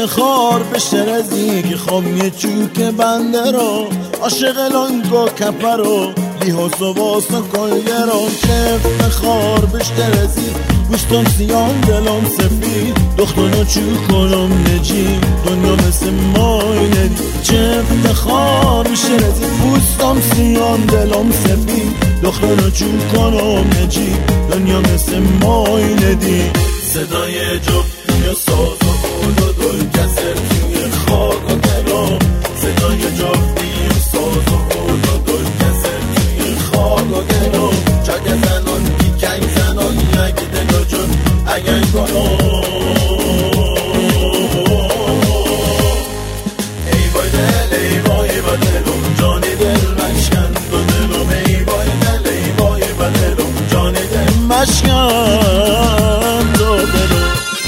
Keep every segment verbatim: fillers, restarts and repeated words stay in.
افتخار به شرزی که خامی چوک بنده را عاشق لانگا کپرو لیهاس و واسا کلگران که افتخار به شرزی بوستان سیان دلان سفید دختانا چو کنم نجی دنیا مثل مای ندی چه افتخار به شرزی بوستان سیان دلان سفید دختانا چو کنم نجی دنیا مثل مای ندی صدای جفتی و ساز و خود و دل کسر توی خاک و درام صدای جفتی و ساز و خود و دل کسر توی خاک و درام چاک زنان کی کنگ زنان یک دل جون اگر کنم ای بای دل ای بای با دلم جان دل مشکن دو دلم ای بای دل ای بای با دلم جان دل مشکن دو دلم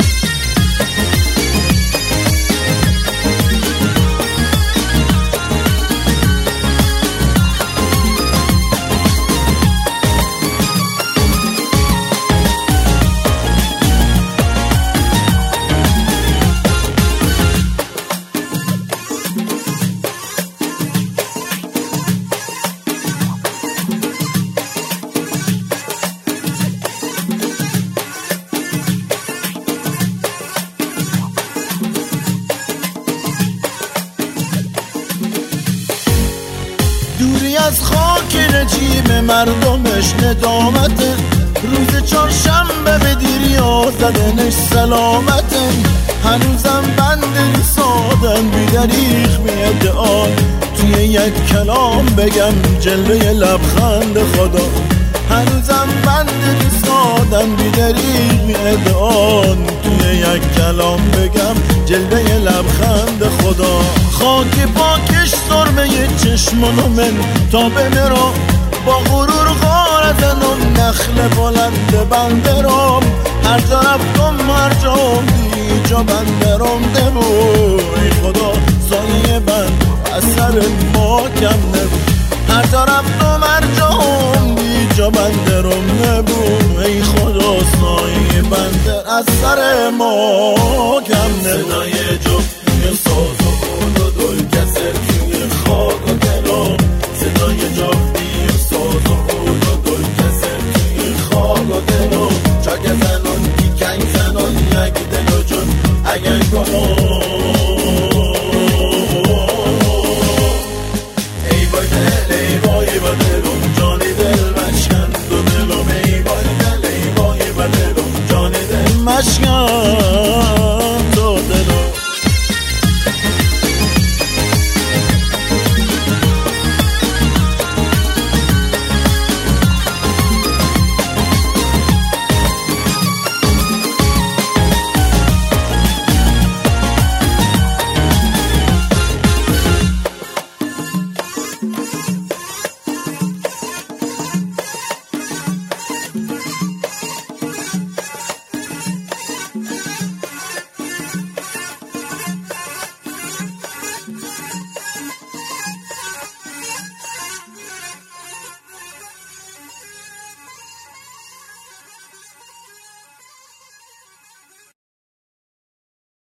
دوری از خاک نجیب مردمش ندامته روز چهارشنبه به دیریا زدنش سلامته هنوزم بند سادن بی دریغ میاد آن توی یک کلام بگم جلوه لبخند خدا هنوزم بند سادن بی دریغ میاد آن توی یک کلام بگم جلوه لبخند خدا خاک پاکش سرمه چشمانو من تا به مرا با غرور غارتنم نخل بلند بنده رام هر جا رفتم هر جا دی جا بنده رامده بود ای خدا سایه بند از سر ما کم نبود هر جا رفتم هر جا دی جا بنده رامده بود ای خدا سایه بنده از سر ما کم نبود صدای جفت